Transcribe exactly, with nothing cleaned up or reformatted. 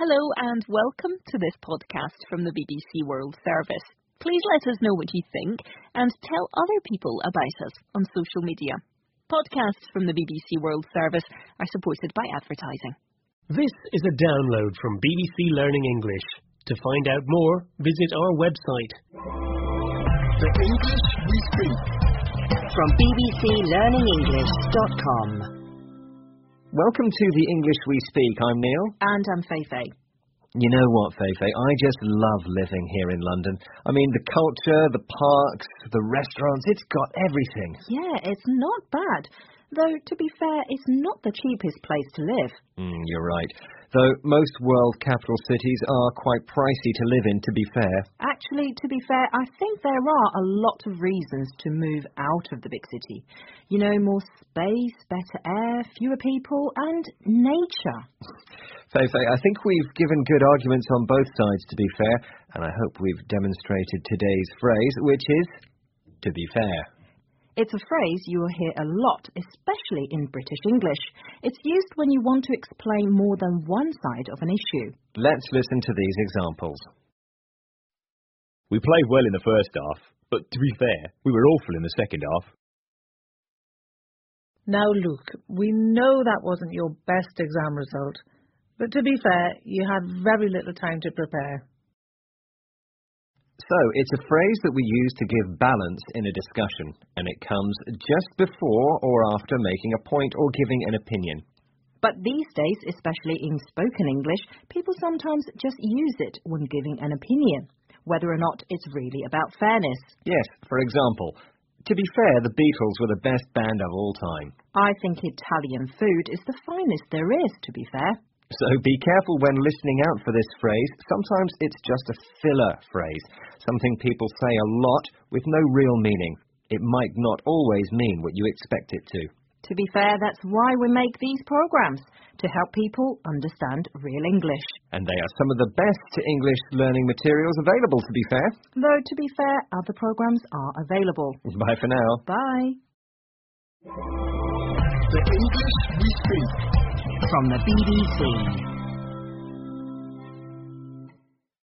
Hello and welcome to this podcast from the B B C World Service. Please let us know what you think and tell other people about us on social media. Podcasts from the B B C World Service are supported by advertising. This is a download from B B C Learning English. To find out more, visit our website. The English we speak. From b b c learning english dot com. Welcome to The English We Speak. I'm Neil. And I'm Feifei. You know what, Feifei? I just love living here in London. I mean, the culture, the parks, the restaurants, it's got everything. Yeah, it's not bad. Though, to be fair, it's not the cheapest place to live. Mm, you're right. Though most world capital cities are quite pricey to live in, to be fair. Actually, to be fair, I think there are a lot of reasons to move out of the big city. You know, more space, better air, fewer people, and nature. Feifei, I think we've given good arguments on both sides, to be fair, and I hope we've demonstrated today's phrase, which is, to be fair. It's a phrase you will hear a lot, especially in British English. It's used when you want to explain more than one side of an issue. Let's listen to these examples. We played well in the first half, but to be fair, we were awful in the second half. Now, Luke, we know that wasn't your best exam result, but to be fair, you had very little time to prepare. So, it's a phrase that we use to give balance in a discussion, and it comes just before or after making a point or giving an opinion. But these days, especially in spoken English, people sometimes just use it when giving an opinion, whether or not it's really about fairness. Yes, for example, to be fair, the Beatles were the best band of all time. I think Italian food is the finest there is, to be fair. So be careful when listening out for this phrase. Sometimes it's just a filler phrase, something people say a lot with no real meaning. It might not always mean what you expect it to. To be fair, that's why we make these programs, to help people understand real English. And they are some of the best English learning materials available, to be fair. Though, to be fair, other programs are available. Bye for now. Bye. The English we speak. From the B B C.